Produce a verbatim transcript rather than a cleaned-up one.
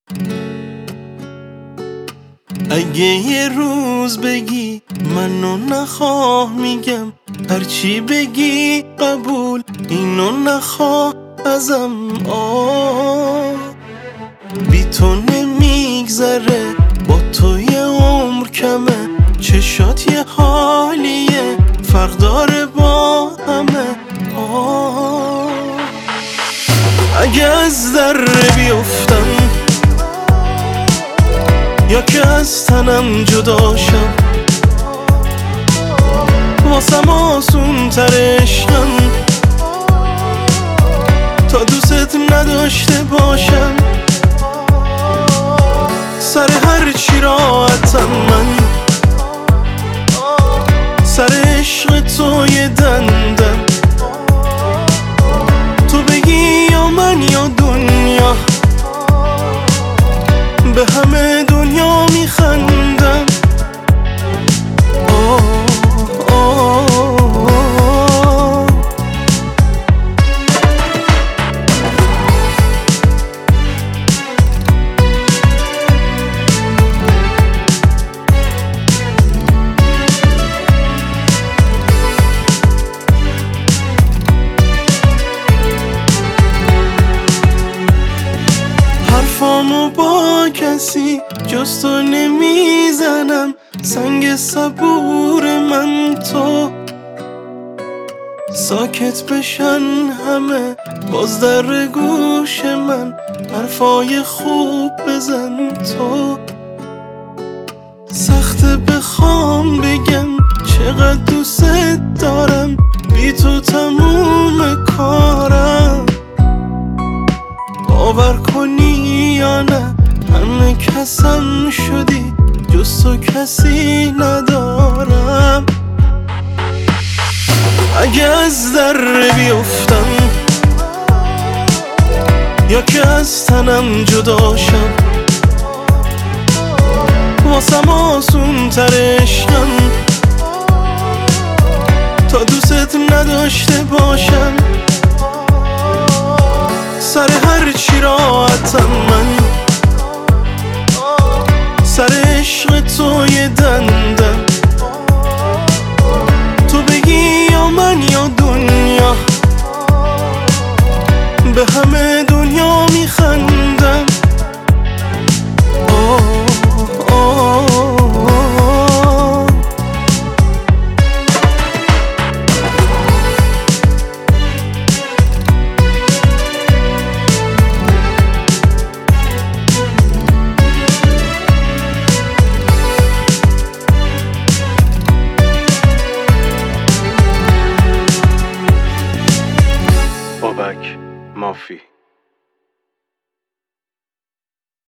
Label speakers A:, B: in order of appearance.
A: اگه یه روز بگی منو نخواه، میگم هرچی بگی قبول، اینو نخواه ازم. آه بی تو نمیگذره، با تو یه عمر کمه، چشات یه حالیه، فرق داره با همه. آه اگه از در بیفتم یا که از تنم جدا شم، واسم آسون تر عشقم تا دوست نداشته باشم. سر هر چی راحتم من، سر عشق تو یه دندم. تو بگی یا من یا دنیا، به همه دنیا میخندم. آه آه آه حرفامو با کسی جز تو نمیزنم، سنگ صبور من تو. ساکت بشن همه باز در گوش من، حرفای خوب بزن تو. سخته بخوام بگم چقدر دوست دارم، بی تو تموم کارم. باور کنی یا نه همه کسم شدی، جز تو کسی ندارم. اگه از در بیفتم یا که از تنم جدا شم، واسم آسون تر عشقم تا دوست نداشته باشم. سر هر چی راحتم من، سر عشق تو یه دندم. تو بگی یا من یا دنیا، به همه دنیا میخندم. آه آه آه بابک مافی.